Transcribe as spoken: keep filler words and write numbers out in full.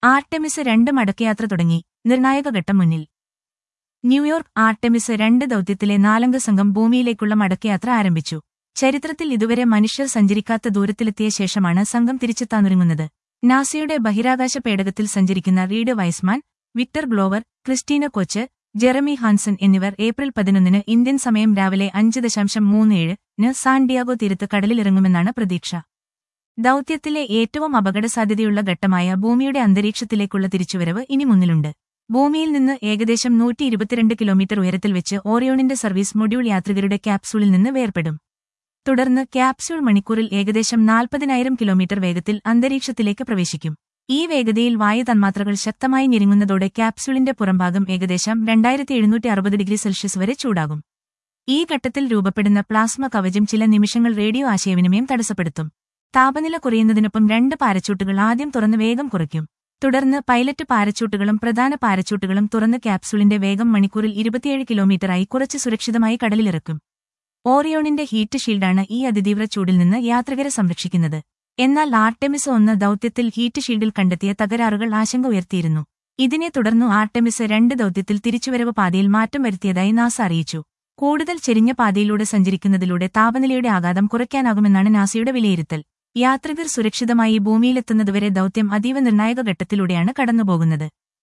Artemis രണ്ട് മടക്കയാത്ര തുടങ്ങി. നിർണായക ഘട്ടം മുന്നിൽ. ന്യൂയോർക്ക് ആർടെമിസ് രണ്ട് ദൗത്യത്തിലെ നാലംഗ സംഘം ഭൂമിയിലേക്കുള്ള മടക്കയാത്ര ആരംഭിച്ചു. ചരിത്രത്തിൽ ഇതുവരെ മനുഷ്യർ സഞ്ചരിക്കാത്ത ദൂരത്തിലെത്തിയ ശേഷമാണ് സംഘം തിരിച്ചെത്താനൊരുങ്ങുന്നത്. നാസയുടെ ബഹിരാകാശ പേടകത്തിൽ സഞ്ചരിക്കുന്ന Reid Wiseman, Victor Glover, Christina Koch, Jeremy Hansen എന്നിവർ ഏപ്രിൽ പതിനൊന്നിന് ഇന്ത്യൻ സമയം രാവിലെ അഞ്ച് ദശാംശം മൂന്ന് ഏഴിന് സാൻ ഡിയാഗോ തീരത്ത് കടലിലിറങ്ങുമെന്നാണ് പ്രതീക്ഷ. ദൗത്യത്തിലെ ഏറ്റവും അപകടസാധ്യതയുള്ള ഘട്ടമായ ഭൂമിയുടെ അന്തരീക്ഷത്തിലേക്കുള്ള തിരിച്ചുവരവ് ഇനി മുന്നിലുണ്ട്. ഭൂമിയിൽ നിന്ന് ഏകദേശം നൂറ്റി ഇരുപത്തിരണ്ട് കിലോമീറ്റർ ഉയരത്തിൽ വെച്ച് ഓറിയോണിന്റെ സർവീസ് മൊഡ്യൂൾ യാത്രികരുടെ ക്യാപ്സൂളിൽ നിന്ന് വേർപെടും. തുടർന്ന് ക്യാപ്സ്യൂൾ മണിക്കൂറിൽ ഏകദേശം നാൽപ്പതിനായിരം കിലോമീറ്റർ വേഗത്തിൽ അന്തരീക്ഷത്തിലേക്ക് പ്രവേശിക്കും. ഈ വേഗതയിൽ വായു തന്മാത്രകൾ ശക്തമായി ഞെരുങ്ങുന്നതോടെ ക്യാപ്സ്യൂളിന്റെ പുറംഭാഗം ഏകദേശം രണ്ടായിരത്തി എഴുന്നൂറ്റി അറുപത് ഡിഗ്രി സെൽഷ്യസ് വരെ ചൂടാകും. ഈ ഘട്ടത്തിൽ രൂപപ്പെടുന്ന പ്ലാസ്മ കവചം ചില നിമിഷങ്ങൾ റേഡിയോ ആശയവിനിമയം തടസ്സപ്പെടുത്തും. താപനില കുറയുന്നതിനൊപ്പം രണ്ട് പാരച്ചൂട്ടുകൾ ആദ്യം തുറന്ന് വേഗം കുറയ്ക്കും. തുടർന്ന് പൈലറ്റ് പാരച്ചൂട്ടുകളും പ്രധാന പാരച്ചൂട്ടുകളും തുറന്ന് ക്യാപ്സൂളിന്റെ വേഗം മണിക്കൂറിൽ ഇരുപത്തിയേഴ് കിലോമീറ്ററായി കുറച്ച് സുരക്ഷിതമായി കടലിലിറക്കും. ഓറിയോണിന്റെ ഹീറ്റ് ഷീൽഡാണ് ഈ അതിതീവ്ര ചൂടിൽ നിന്ന് യാത്രികരെ സംരക്ഷിക്കുന്നത്. എന്നാൽ ആർടെമിസ് ഒന്ന് ദൗത്യത്തിൽ ഹീറ്റ് ഷീൽഡിൽ കണ്ടെത്തിയ തകരാറുകൾ ആശങ്ക ഉയർത്തിയിരുന്നു. ഇതിനെ തുടർന്നു ആർടെമിസ് രണ്ട് ദൗത്യത്തിൽ തിരിച്ചുവരവ് പാതയിൽ മാറ്റം വരുത്തിയതായി നാസ അറിയിച്ചു. കൂടുതൽ ചെരിഞ്ഞ പാതയിലൂടെ സഞ്ചരിക്കുന്നതിലൂടെ താപനിലയുടെ ആഘാതം കുറയ്ക്കാനാകുമെന്നാണ് നാസയുടെ വിലയിരുത്തൽ. യാത്രികർ സുരക്ഷിതമായി ഭൂമിയിലെത്തുന്നതുവരെ ദൗത്യം അതീവ നിർണായക ഘട്ടത്തിലൂടെയാണ് കടന്നുപോകുന്നത്.